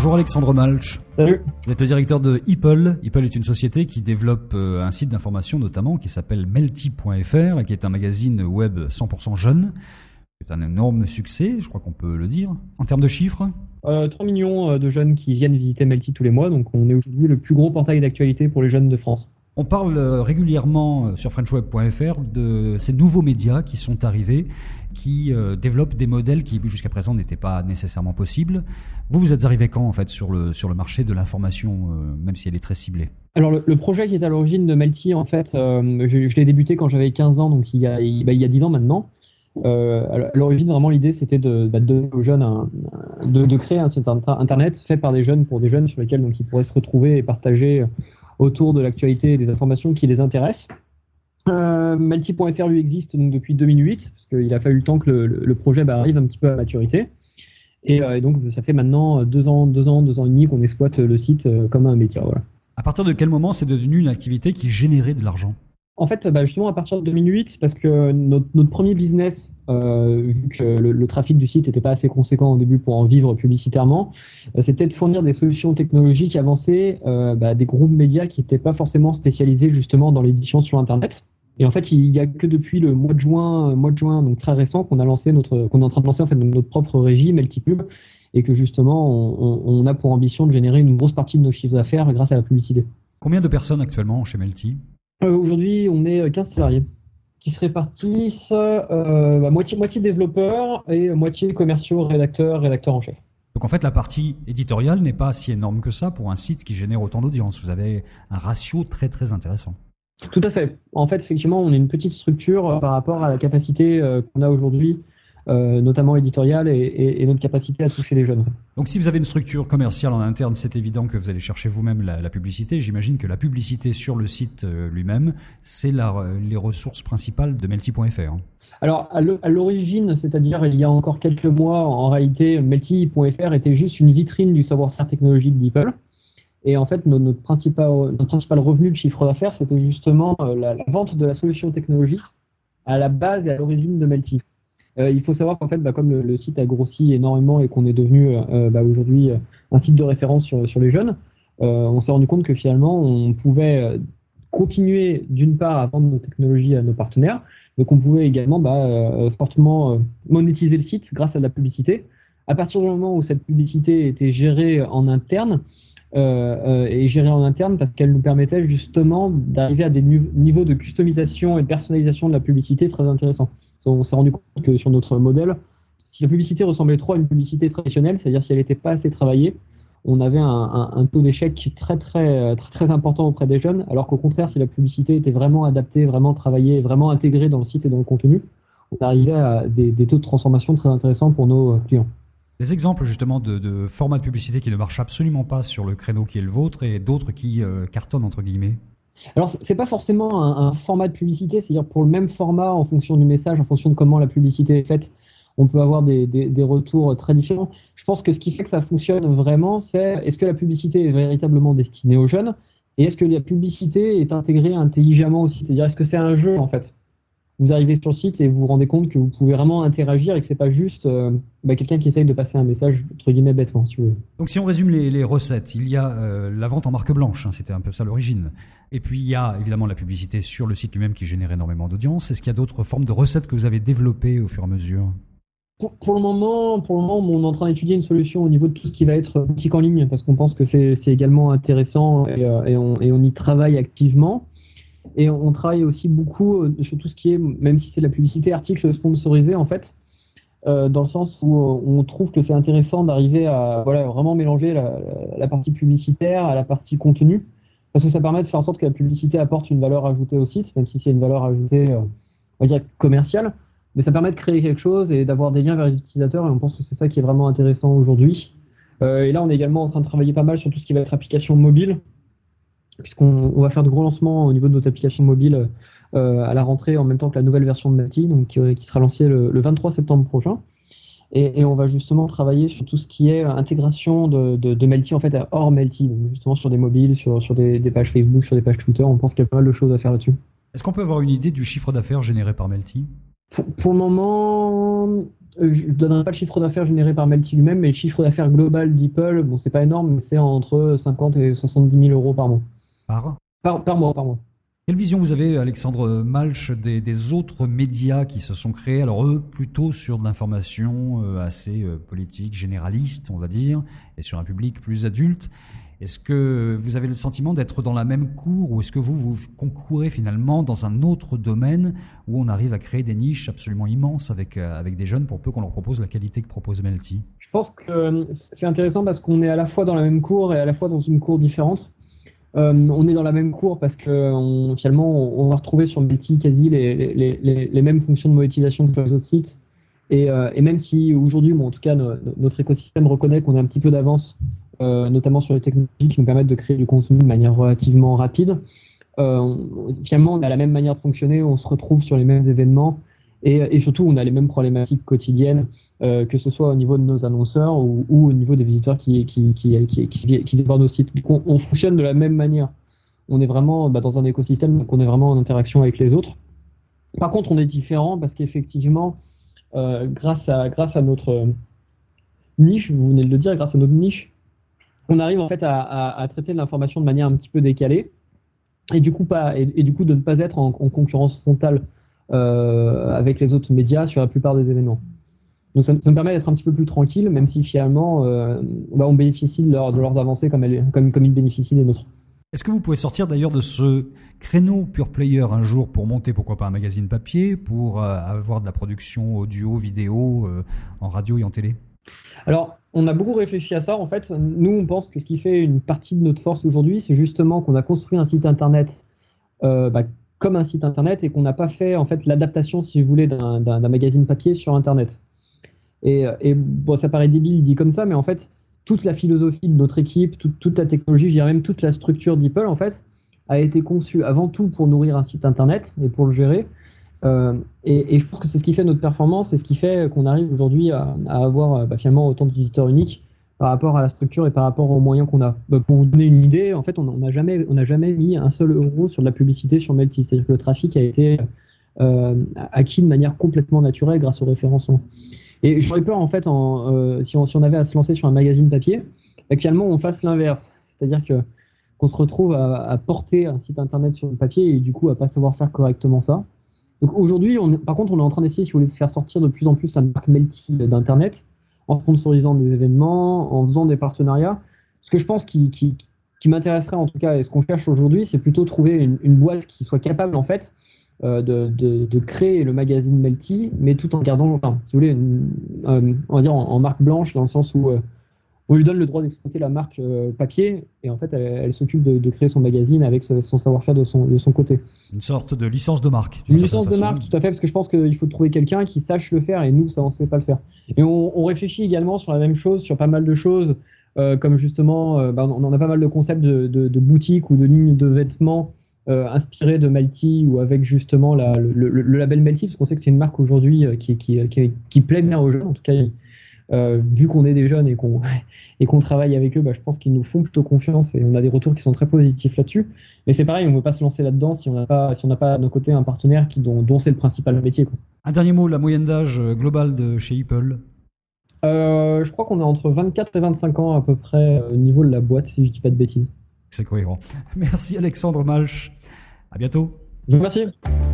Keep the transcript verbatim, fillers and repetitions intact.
Bonjour Alexandre Malch. Salut. Vous êtes le directeur de Eeple. Eeple est une société qui développe un site d'information notamment qui s'appelle Melty point F R et qui est un magazine web cent pour cent jeune. C'est un énorme succès, je crois qu'on peut le dire. En termes de chiffres euh, trois millions de jeunes qui viennent visiter Melty tous les mois, donc on est aujourd'hui le plus gros portail d'actualité pour les jeunes de France. On parle régulièrement sur french web point F R de ces nouveaux médias qui sont arrivés, qui euh, développent des modèles qui jusqu'à présent n'étaient pas nécessairement possibles. Vous, vous êtes arrivé quand en fait sur le, sur le marché de l'information, euh, même si elle est très ciblée? Alors le, le projet qui est à l'origine de Melty, en fait, euh, je, je l'ai débuté quand j'avais quinze ans, donc il y a, il, bah, il y a dix ans maintenant. Euh, à l'origine, vraiment, l'idée, c'était de, bah, de donner aux jeunes, un, de, de créer un site internet fait par des jeunes pour des jeunes sur lesquels donc, ils pourraient se retrouver et partager autour de l'actualité et des informations qui les intéressent. Euh, Melty point F R lui existe donc depuis deux mille huit, parce qu'il a fallu le temps que le, le projet bah, arrive un petit peu à maturité. Et, euh, et donc, ça fait maintenant deux ans, deux ans, deux ans et demi qu'on exploite le site euh, comme un média. Voilà. À partir de quel moment c'est devenu une activité qui générait de l'argent? En fait, bah justement, à partir de deux mille huit, parce que notre, notre premier business, euh, vu que le, le trafic du site n'était pas assez conséquent au début pour en vivre publicitairement, euh, c'était de fournir des solutions technologiques avancées, euh, bah, des groupes médias qui n'étaient pas forcément spécialisés justement dans l'édition sur Internet. Et en fait, il n'y a que depuis le mois de juin, mois de juin, donc très récent, qu'on a lancé notre, qu'on est en train de lancer en fait notre propre régie Meltypub, et que justement, on, on a pour ambition de générer une grosse partie de nos chiffres d'affaires grâce à la publicité. Combien de personnes actuellement chez Melty? Euh, aujourd'hui, on est quinze salariés qui se répartissent euh, bah, moitié, moitié développeurs et moitié commerciaux, rédacteurs, rédacteurs en chef. Donc en fait, la partie éditoriale n'est pas si énorme que ça pour un site qui génère autant d'audience. Vous avez un ratio très très intéressant. Tout à fait. En fait, effectivement, on est une petite structure euh, par rapport à la capacité euh, qu'on a aujourd'hui, euh, notamment éditoriale, et, et, et notre capacité à toucher les jeunes. Donc si vous avez une structure commerciale en interne, c'est évident que vous allez chercher vous-même la, la publicité. J'imagine que la publicité sur le site euh, lui-même, c'est la, les ressources principales de Melty point F R. Alors à l'origine, c'est-à-dire il y a encore quelques mois, en réalité, Melty point F R était juste une vitrine du savoir-faire technologique d'Eeple. Et en fait, notre, notre, principal, notre principal revenu de chiffre d'affaires, c'était justement euh, la, la vente de la solution technologique à la base et à l'origine de Melty. Euh, il faut savoir qu'en fait, bah, comme le, le site a grossi énormément et qu'on est devenu euh, bah, aujourd'hui un site de référence sur, sur les jeunes, euh, on s'est rendu compte que finalement, on pouvait continuer d'une part à vendre nos technologies à nos partenaires, mais qu'on pouvait également bah, euh, fortement euh, monétiser le site grâce à de la publicité. À partir du moment où cette publicité était gérée en interne, Euh, euh, et gérée en interne parce qu'elle nous permettait justement d'arriver à des nu- niveaux de customisation et de personnalisation de la publicité très intéressants. On s'est rendu compte que sur notre modèle, si la publicité ressemblait trop à une publicité traditionnelle, c'est-à-dire si elle n'était pas assez travaillée, on avait un, un, un taux d'échec très, très très très important auprès des jeunes, alors qu'au contraire, si la publicité était vraiment adaptée, vraiment travaillée, vraiment intégrée dans le site et dans le contenu, on arrivait à des, des taux de transformation très intéressants pour nos clients. Des exemples justement de, de formats de publicité qui ne marchent absolument pas sur le créneau qui est le vôtre et d'autres qui euh, cartonnent entre guillemets. Alors c'est pas forcément un, un format de publicité, c'est-à-dire pour le même format, en fonction du message, en fonction de comment la publicité est faite, on peut avoir des, des, des retours très différents. Je pense que ce qui fait que ça fonctionne vraiment, c'est est-ce que la publicité est véritablement destinée aux jeunes et est-ce que la publicité est intégrée intelligemment aussi, c'est-à-dire est-ce que c'est un jeu en fait. Vous arrivez sur le site et vous vous rendez compte que vous pouvez vraiment interagir et que c'est pas juste euh, bah, quelqu'un qui essaye de passer un message entre guillemets bêtement, si vous voulez. Donc si on résume les, les recettes, il y a euh, la vente en marque blanche, hein, c'était un peu ça l'origine. Et puis il y a évidemment la publicité sur le site lui-même qui génère énormément d'audience. Est-ce qu'il y a d'autres formes de recettes que vous avez développées au fur et à mesure? Pour, pour le moment, pour le moment, on est en train d'étudier une solution au niveau de tout ce qui va être boutique en ligne parce qu'on pense que c'est, c'est également intéressant et, euh, et, on, et on y travaille activement. Et on travaille aussi beaucoup sur tout ce qui est, même si c'est de la publicité, articles sponsorisés en fait, euh, dans le sens où on trouve que c'est intéressant d'arriver à voilà, vraiment mélanger la, la partie publicitaire à la partie contenu, parce que ça permet de faire en sorte que la publicité apporte une valeur ajoutée au site, même si c'est une valeur ajoutée, euh, on va dire commerciale, mais ça permet de créer quelque chose et d'avoir des liens vers les utilisateurs, et on pense que c'est ça qui est vraiment intéressant aujourd'hui. Euh, et là, on est également en train de travailler pas mal sur tout ce qui va être application mobile, puisqu'on on va faire de gros lancements au niveau de notre application mobile euh, à la rentrée en même temps que la nouvelle version de Melty, donc qui, qui sera lancée le, le vingt-trois septembre prochain. Et, et on va justement travailler sur tout ce qui est intégration de, de, de Melty en fait hors Melty, donc justement sur des mobiles, sur, sur des, des pages Facebook, sur des pages Twitter. On pense qu'il y a pas mal de choses à faire là-dessus. Est-ce qu'on peut avoir une idée du chiffre d'affaires généré par Melty ? Pour, pour le moment, je ne donnerai pas le chiffre d'affaires généré par Melty lui-même, mais le chiffre d'affaires global d'Ipple, bon, c'est pas énorme, mais c'est entre cinquante et soixante-dix mille euros par mois. Par Par, par mois, par mois. Quelle vision vous avez, Alexandre Malch, des, des autres médias qui se sont créés, alors eux, plutôt sur de l'information euh, assez euh, politique, généraliste, on va dire, et sur un public plus adulte? Est-ce que vous avez le sentiment d'être dans la même cour, ou est-ce que vous, vous concourez finalement dans un autre domaine où on arrive à créer des niches absolument immenses avec, euh, avec des jeunes pour peu qu'on leur propose la qualité que propose Melty? Je pense que c'est intéressant parce qu'on est à la fois dans la même cour et à la fois dans une cour différente. Euh, on est dans la même cour parce que on, finalement on, on va retrouver sur Melty quasi les, les, les, les mêmes fonctions de monétisation que sur les autres sites. Et, euh, et même si aujourd'hui, bon, en tout cas, no, notre écosystème reconnaît qu'on a un petit peu d'avance, euh, notamment sur les technologies qui nous permettent de créer du contenu de manière relativement rapide, euh, on, finalement on a la même manière de fonctionner, on se retrouve sur les mêmes événements et, et surtout on a les mêmes problématiques quotidiennes, euh, que ce soit au niveau de nos annonceurs ou, ou au niveau des visiteurs qui, qui, qui, qui, qui, qui dévorent nos sites. Donc on, on fonctionne de la même manière. On est vraiment bah, dans un écosystème, donc on est vraiment en interaction avec les autres. Par contre, on est différent parce qu'effectivement, euh, grâce à grâce à notre niche, vous venez de le dire, grâce à notre niche, on arrive en fait à, à, à traiter de l'information de manière un petit peu décalée et du coup pas et, et du coup de ne pas être en, en concurrence frontale euh, avec les autres médias sur la plupart des événements. Donc ça, ça me permet d'être un petit peu plus tranquille, même si finalement euh, bah, on bénéficie de, leur, de leurs avancées comme, elles, comme, comme ils bénéficient des nôtres. Est-ce que vous pouvez sortir d'ailleurs de ce créneau pure player un jour pour monter pourquoi pas un magazine papier, pour euh, avoir de la production audio, vidéo, euh, en radio et en télé? Alors, on a beaucoup réfléchi à ça. En fait, nous, on pense que ce qui fait une partie de notre force aujourd'hui, c'est justement qu'on a construit un site internet euh, bah, comme un site internet et qu'on n'a pas fait en fait l'adaptation, si vous voulez, d'un, d'un, d'un magazine papier sur internet. Et, et bon, ça paraît débile dit comme ça, mais en fait, toute la philosophie de notre équipe, toute, toute la technologie, je dirais même toute la structure d'Apple, en fait, a été conçue avant tout pour nourrir un site internet et pour le gérer. Euh, et, et je pense que c'est ce qui fait notre performance et ce qui fait qu'on arrive aujourd'hui à, à avoir bah, finalement autant de visiteurs uniques par rapport à la structure et par rapport aux moyens qu'on a. Bah, pour vous donner une idée, en fait, on n'a jamais, on n'a jamais mis un seul euro sur de la publicité sur Melty. C'est-à-dire que le trafic a été euh, acquis de manière complètement naturelle grâce au référencement. Et j'aurais peur, en fait, en, euh, si, on, si on avait à se lancer sur un magazine papier, bah, finalement, on fasse l'inverse. C'est-à-dire que, qu'on se retrouve à, à porter un site internet sur le papier et du coup à pas savoir faire correctement ça. Donc aujourd'hui, on, par contre, on est en train d'essayer, si vous voulez, de faire sortir de plus en plus la marque Melty d'internet, en sponsorisant des événements, en faisant des partenariats. Ce que je pense qui, qui, qui m'intéresserait en tout cas, et ce qu'on cherche aujourd'hui, c'est plutôt trouver une, une boîte qui soit capable, en fait, Euh, de, de, de créer le magazine Melty, mais tout en gardant, enfin, si vous voulez, une, euh, on va dire en, en marque blanche, dans le sens où euh, on lui donne le droit d'exploiter la marque euh, papier, et en fait, elle, elle s'occupe de, de créer son magazine avec ce, son savoir-faire de son, de son côté. Une sorte de licence de marque. Une licence de marque, tout à fait, parce que je pense qu'il faut trouver quelqu'un qui sache le faire, et nous, ça, on ne sait pas le faire. Et on, on réfléchit également sur la même chose, sur pas mal de choses, euh, comme justement, euh, bah, on en a pas mal de concepts de, de, de boutiques ou de lignes de vêtements Euh, inspiré de Melty ou avec justement la, le, le, le label Melty, parce qu'on sait que c'est une marque aujourd'hui euh, qui, qui, qui, qui plaît bien aux jeunes. En tout cas, euh, vu qu'on est des jeunes et qu'on, et qu'on travaille avec eux, bah, je pense qu'ils nous font plutôt confiance et on a des retours qui sont très positifs là-dessus. Mais c'est pareil, on ne veut pas se lancer là-dedans si on n'a pas, si on n'a pas à nos côtés un partenaire qui, dont, dont c'est le principal métier, quoi. Un dernier mot, la moyenne d'âge globale de chez Apple? euh, Je crois qu'on est entre vingt-quatre et vingt-cinq ans à peu près au niveau de la boîte, si je ne dis pas de bêtises. C'est cohérent. Merci Alexandre Malch. À bientôt. Je vous remercie.